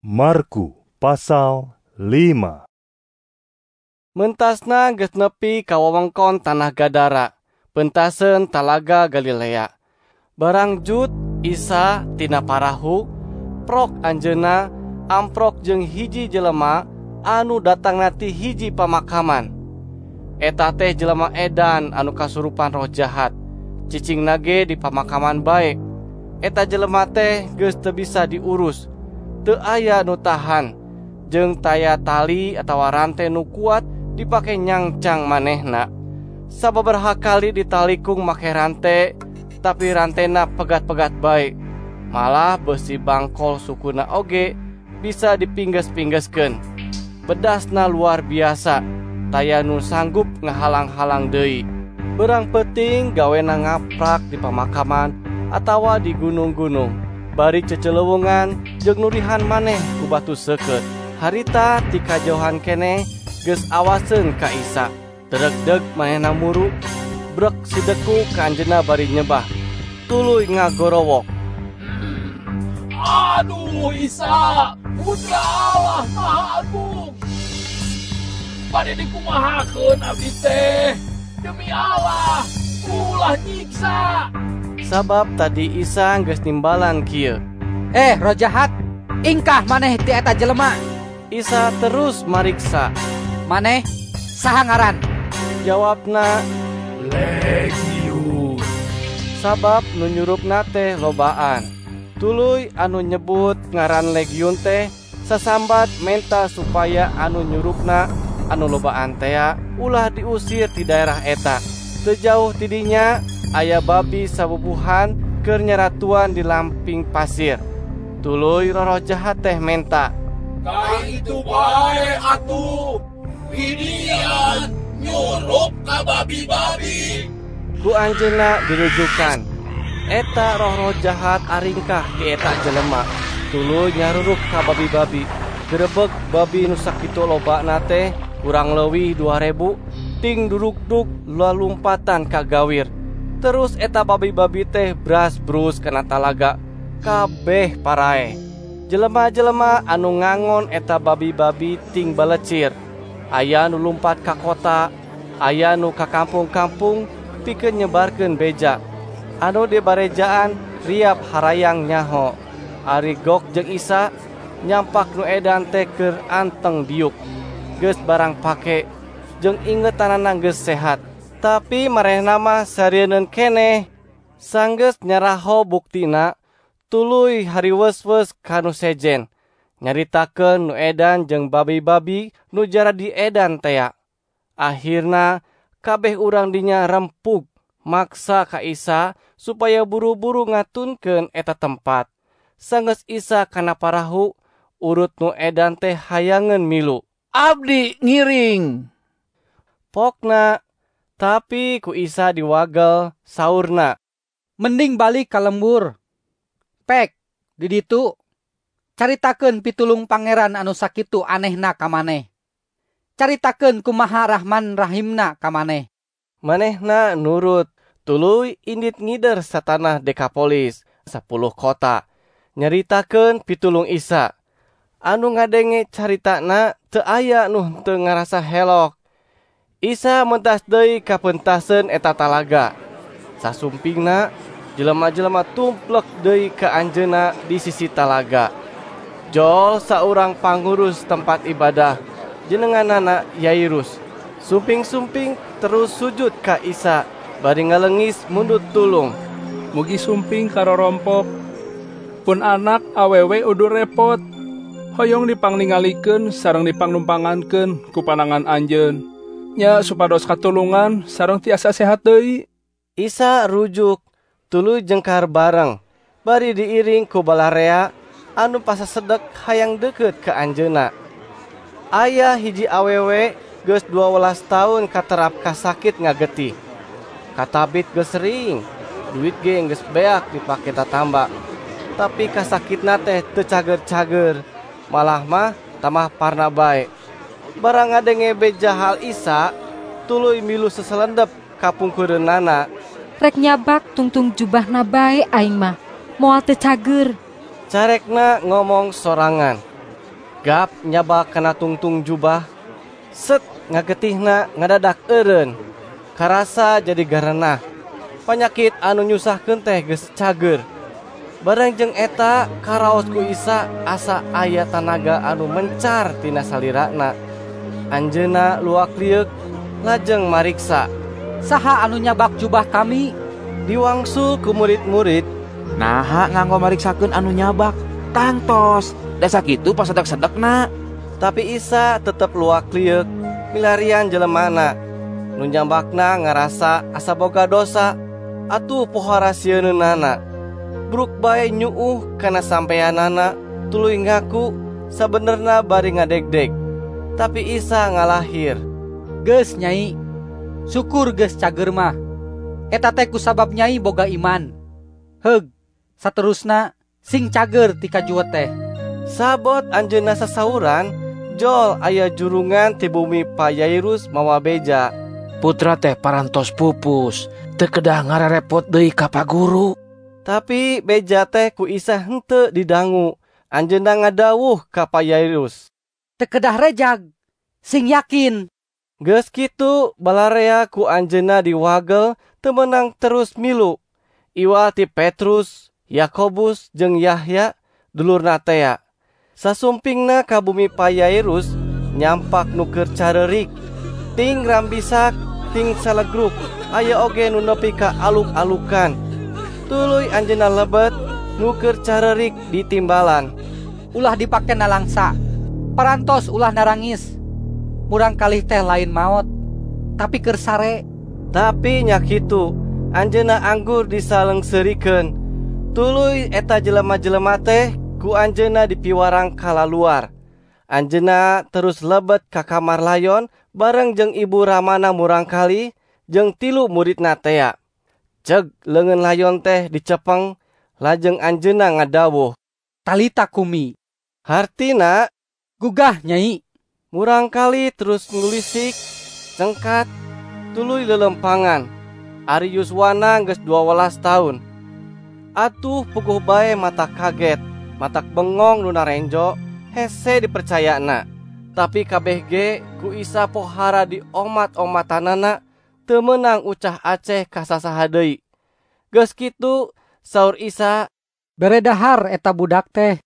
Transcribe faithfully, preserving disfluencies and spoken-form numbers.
Marku pasal lima. Mentasna geus nepi ka wewengkon tanah Gadara, pentaseun talaga Galilea. Barang jut Isa tina parahu, prok anjeunna amprok jeung hiji jelema anu datangna ti hiji pamakaman. Eta teh jelema edan anu kasurupan roh jahat, cicingna ge di pamakaman bae. Eta jelema teh geus teu bisa diurus, teu aya nu tahan, jeung taya tali atawa rante nu kuat dipake nyangcang manehna. Sababaraha kali ditalikung make rante, tapi rantena pegat-pegat bae. Malah besi bangkol sukuna oge bisa dipingges-pinggeskeun. Bedasna luar biasa, taya nu sanggup ngahalang-halang deui. Berang peuting gawena ngaprak di pamakaman atawa di gunung-gunung. Bari cecelewungan jeung nurihan maneh ku batu seukeut. Harita ti kajauhan keneh geus awaseun ka Isa. Deregdeg manehna muru, brek sideku ka anjeunna bari nyebah. Tuluy ngagorowok. Aduh Isa, putra Allah Maha Agung. Bade dikumahakeun abdi teh. Demi Allah, ulah nyiksa. Sabab tadi Isa geus nimbalan kieu. Eh, roh jahat, ingkah maneh ti eta jelema. Isa terus mariksa. Maneh saha ngaran? Jawabna, Legiun. sabab nu nyurupna teh lobaan. Tuluy anu nyebut ngaran Legiun teh sasambat menta supaya anu nyurupna anu lobaan teh ulah diusir ti daerah eta. Teu jauh ti dinya aya babi sabubuhan keur nyaratuan di lamping pasir. Tuluy roh jahat teh menta, Ka itu bae atuh. Hidian nyurup ka babi-babi. ku anjeunna dirujukan. Eta roh-roh jahat aringkah di eta jelema. Tuluy nyaruruk ka babi-babi. Gerebeg babi nu sakitu lobana teh kurang leuwih dua ribu. Ting duruk-duk lalumpatan ka gawir. Terus eta babi-babi teh bras-brus kana talaga. Kabeh parae. Jelema-jelema anu ngangon eta babi-babi ting balecir. Aya nu lumpat ka kota, aya nu ka kampung-kampung pikeun nyebarkeun beja. Anu di barejaan riap harayang nyaho. Ari Gog jeung Isa nyampak nu edan teh keur anteng diuk. Geus barang pake jeung ingetanana geus sehat. Tapi marehna mah sarieun keneh. Sanggeus nyaraho buktina, tuluy hariweus-weus ka nu sejen. Nyaritakeun nu edan jeung babi-babi nu jara di edan tea. Akhirna kabeh urang dinya rempug maksa ka Isa supaya buru-buru ngatunkeun eta tempat. Sanggeus Isa kana parahu, urut nu edan teh hayangeun milu. Abdi ngiring. Pokna, tapi ku Isa diwagel saurna, Mending balik ka lembur. Pek, di ditu caritakeun pitulung pangeran anu sakitu anehna ka maneh. Caritakeun kumaha Rahman Rahimna ka maneh. manehna nurut. Tuluy indit ngider satanah Dekapolis, sapuluh kota. Nyaritakeun pitulung Isa. Anu ngadenge caritana teu aya nu teu ngarasa helok. Isa mentas deui ka pentaseun eta talaga. Sasumpingna jelema-jelema tumplek deui ka anjeunna di sisi talaga. Jol saurang pangurus tempat ibadah jenenganana Yairus. Sumping-sumping terus sujud ka Isa, bari ngalengis mundut tulung. Mugi sumping karo rompok, pun anak awewe udah repot. Hoyong dipangningalikeun sareng dipangnumpangankeun ku panangan anjeun. Nya supados katulungan sareng tiasa sehat deui. Isa rujuk, tuluy jengkar bareng, bari diiring ku balarea anu pasasedek hayang deukeut ka anjeunna. Aya hiji awewe geus dua belas tahun katerap kasakit ngagetih. Katabit geus sering, duit ge geus beak dipake tatamba. Tapi kasakitna teh teu cager-cager, malah mah tamah parna bae. Barang ngadenge beja hal Isa, tuluy milu seselendep ka pungkureunana. Rek nyabak tungtung jubahna bae aing mah, moal teu cager. Carekna ngomong sorangan. Gap nyabak kana tungtung jubah. Set ngagetihna ngadadak eureun. Karasa jadi garanah. Panyakit anu nyusahkeun teh geus cager. Bareng jeung eta karaos ku Isa asa aya tanaga anu mencar tina salirana. Anjeunna luak liuk lajeng mariksa. Saha anu nyabak jubah kami? Diwangsul ku murid-murid. Naha nganggo mariksakeun anu nyabak? Tangtos, da sakitu pasedek-sedekna. Tapi Isa tetep luak liuk milarian jelemana. Nu nyambakna ngarasa asa boga dosa. Atuh pohara sieunana. Bruk bae nyuuh kana sampeanana tuluy ngaku sabenerna bari ngadegdeg. Tapi Isa ngalahir. Geus Nyai, syukur geus cager mah. Eta teh kusabab Nyai boga iman. Heug, saterusna sing cager ti kajuet teh. Sabot anjeunna sasauran, jol aya jurungan ti bumi pa Yairus mawa beja. Putra teh parantos pupus, teu kedah ngarerepot deui ka paguru. Tapi beja teh ku Isa henteu didangu. Anjeunna ngadawuh ka pa Yairus. Teu kedah rejag, sing yakin. Geus kitu balarea ku anjeunna diwagel teu meunang terus milu. Iwal ti Petrus, Yakobus jeung Yahya dulurna tea. Sasumpingna ka bumi pa Yairus nyampak nu keur carerik. Ting rambisak, ting salegruk, aya oge nu nepi ka aluk-alukan. Tuluy anjeunna lebet nu keur carerik di timbalan. Ulah dipake nalangsa. Parantos ulah narangis. Murang kalih teh lain maot, tapi keur sare. Tapi nya kitu, anjeunna anggur disaleungseurikeun. Tuluy eta jelema-jelema teh ku anjeunna dipiwarang kalaluar. Anjeunna terus lebet ka kamar layon bareng jeung ibu ramana murangkali jeung tilu muridna tea. Ceg leungeun layon teh dicepeng, lajeng anjeunna ngadawuh, Talita kumi. Hartina, gugah Nyai. Murangkali terus ngulisik, cengkat, tuluy lelempangan. Ari yuswana geus dua belas tahun. Atuh puguh bae mata kaget, matak bengong nu narenjo, hese dipercayana. Tapi kabeh ge ku Isa pohara di omat-omatanana teu meunang ucah aceh ka sasaha deui. Geus kitu saur Isa, Bere dahar eta budak teh.